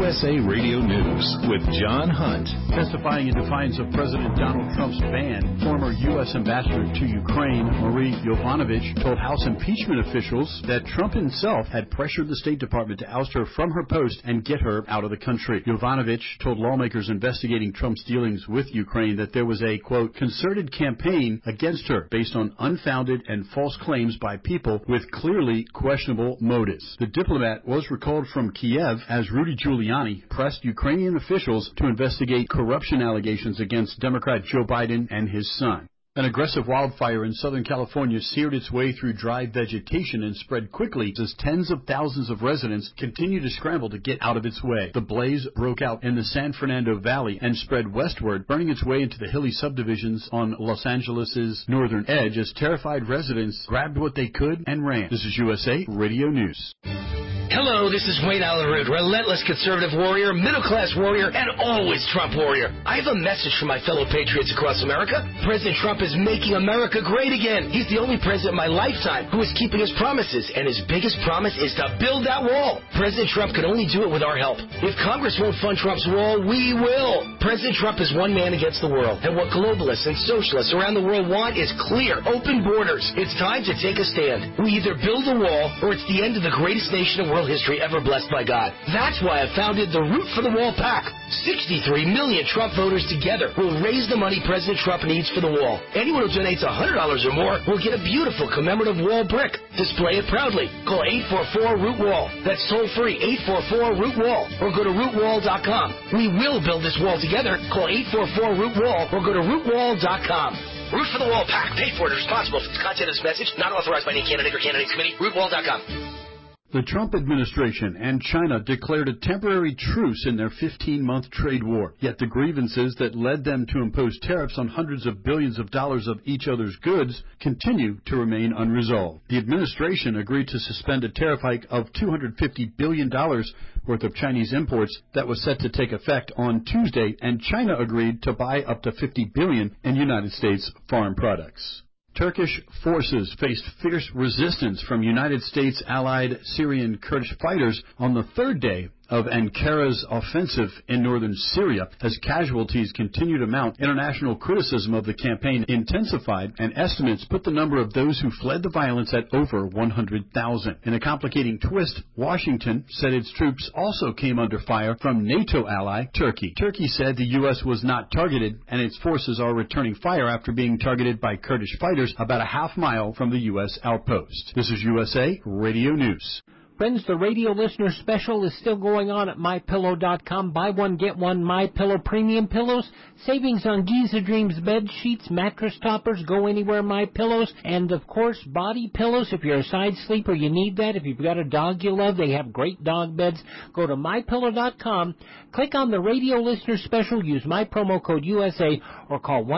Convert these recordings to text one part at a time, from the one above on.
USA Radio News with John Hunt. Testifying in defiance of President Donald Trump's ban, former U.S. Ambassador to Ukraine, Marie Yovanovitch, told House impeachment officials that Trump himself had pressured the State Department to oust her from her post and get her out of the country. Yovanovitch told lawmakers investigating Trump's dealings with Ukraine that there was a, quote, concerted campaign against her based on unfounded and false claims by people with clearly questionable motives. The diplomat was recalled from Kiev as Rudy Giuliani pressed Ukrainian officials to investigate corruption allegations against Democrat Joe Biden and his son. An aggressive wildfire in Southern California seared its way through dry vegetation and spread quickly as tens of thousands of residents continue to scramble to get out of its way. The blaze broke out in the San Fernando Valley and spread westward, burning its way into the hilly subdivisions on Los Angeles' northern edge as terrified residents grabbed what they could and ran. This is USA Radio News. Hello, this is Wayne Allen Root, relentless conservative warrior, middle-class warrior, and always Trump warrior. I have a message for my fellow patriots across America. President Trump is making America great again. He's the only president in my lifetime who is keeping his promises, and his biggest promise is to build that wall. President Trump can only do it with our help. If Congress won't fund Trump's wall, we will. President Trump is one man against the world, and what globalists and socialists around the world want is clear, open borders. It's time to take a stand. We either build a wall, or it's the end of the greatest nation in world history ever blessed by God. That's why I founded the Root for the Wall PAC. 63 million Trump voters together will raise the money President Trump needs for the wall. Anyone who donates $100 or more will get a beautiful commemorative wall brick. Display it proudly. Call 844-ROOT-WALL. That's toll-free, 844-ROOT-WALL. Or go to rootwall.com. We will build this wall together. Call 844-ROOT-WALL or go to rootwall.com. Root for the Wall PAC. Paid for and responsible for the content of this message. Not authorized by any candidate or candidates committee. Rootwall.com. The Trump administration and China declared a temporary truce in their 15-month trade war. Yet the grievances that led them to impose tariffs on hundreds of billions of dollars of each other's goods continue to remain unresolved. The administration agreed to suspend a tariff hike of $250 billion worth of Chinese imports that was set to take effect on Tuesday, and China agreed to buy up to $50 billion in United States farm products. Turkish forces faced fierce resistance from United States allied Syrian Kurdish fighters on the third day of Ankara's offensive in northern Syria as casualties continue to mount. International criticism of the campaign intensified, and estimates put the number of those who fled the violence at over 100,000. In a complicating twist, Washington said its troops also came under fire from NATO ally Turkey. Turkey said the U.S. was not targeted, and its forces are returning fire after being targeted by Kurdish fighters about a half mile from the U.S. outpost. This is USA Radio News. Friends, the radio listener special is still going on at MyPillow.com. Buy one, get one MyPillow premium pillows. Savings on Giza Dreams bed sheets, mattress toppers, go anywhere MyPillows, and, of course, body pillows. If you're a side sleeper, you need that. If you've got a dog you love, they have great dog beds. Go to MyPillow.com. Click on the radio listener special. Use my promo code USA or call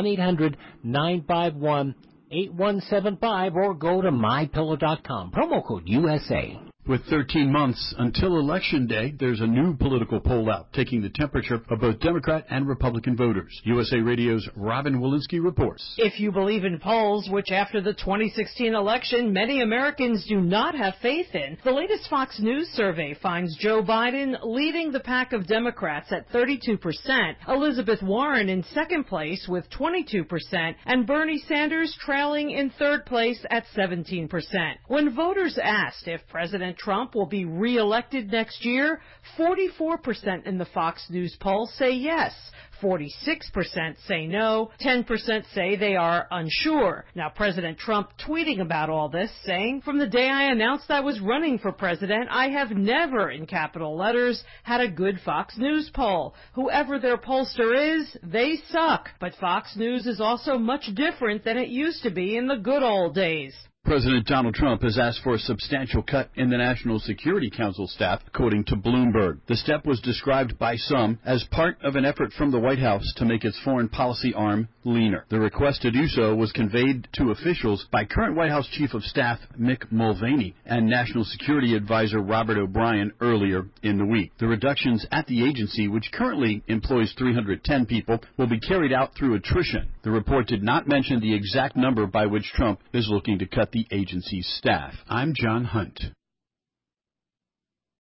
1-800-951-8175 or go to MyPillow.com. Promo code USA. With 13 months until Election Day, there's a new political poll out taking the temperature of both Democrat and Republican voters. USA Radio's Robin Walensky reports. If you believe in polls, which after the 2016 election many Americans do not have faith in, the latest Fox News survey finds Joe Biden leading the pack of Democrats at 32%, Elizabeth Warren in second place with 22%, and Bernie Sanders trailing in third place at 17%. When voters asked if President Trump will be re-elected next year, 44% in the Fox News poll say yes. 46% say no, 10% say they are unsure. Now, President Trump tweeting about all this, saying, "From the day I announced I was running for president, I have never, in capital letters, had a good Fox News poll. Whoever their pollster is, they suck. But Fox News is also much different than it used to be in the good old days." President Donald Trump has asked for a substantial cut in the National Security Council staff, according to Bloomberg. The step was described by some as part of an effort from the White House to make its foreign policy arm leaner. The request to do so was conveyed to officials by current White House Chief of Staff Mick Mulvaney and National Security Advisor Robert O'Brien earlier in the week. The reductions at the agency, which currently employs 310 people, will be carried out through attrition. The report did not mention the exact number by which Trump is looking to cut the agency's staff. I'm John Hunt.